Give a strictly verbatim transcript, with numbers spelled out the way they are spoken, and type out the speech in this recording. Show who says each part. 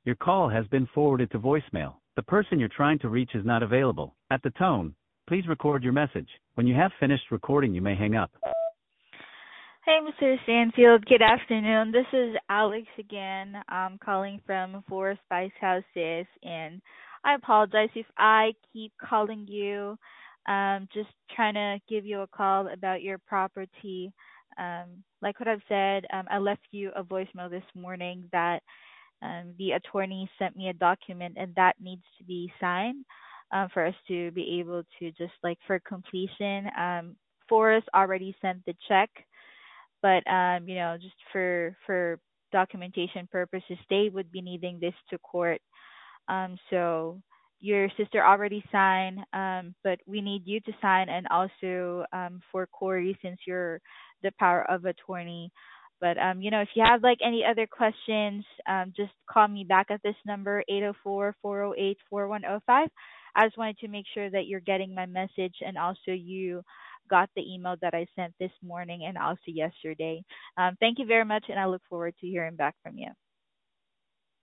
Speaker 1: Your call has been forwarded to voicemail. The person you're trying to reach is not available. At the tone, please record your message. When you have finished recording, you may hang up.
Speaker 2: Hey, Mister Stanfield. Good afternoon. This is Alex again. I'm calling from Four Spice Houses, and I apologize if I keep calling you. Um, just trying to give you a call about your property. Um, like what I've said, um, I left you a voicemail this morning that um, the attorney sent me a document, and that needs to be signed um, for us to be able to just like for completion. Um, Forrest already sent the check, but um, you know, just for for documentation purposes, they would be needing this to court. Um, so your sister already signed, um, but we need you to sign, and also um, for Corey, since you're the power of attorney. But um, you know, if you have like any other questions, um, just call me back at this number, eight zero four, four zero eight, four one zero five. I just wanted to make sure that you're getting my message, and also you got the email that I sent this morning and also yesterday. Um, thank you very much, and I look forward to hearing back from you.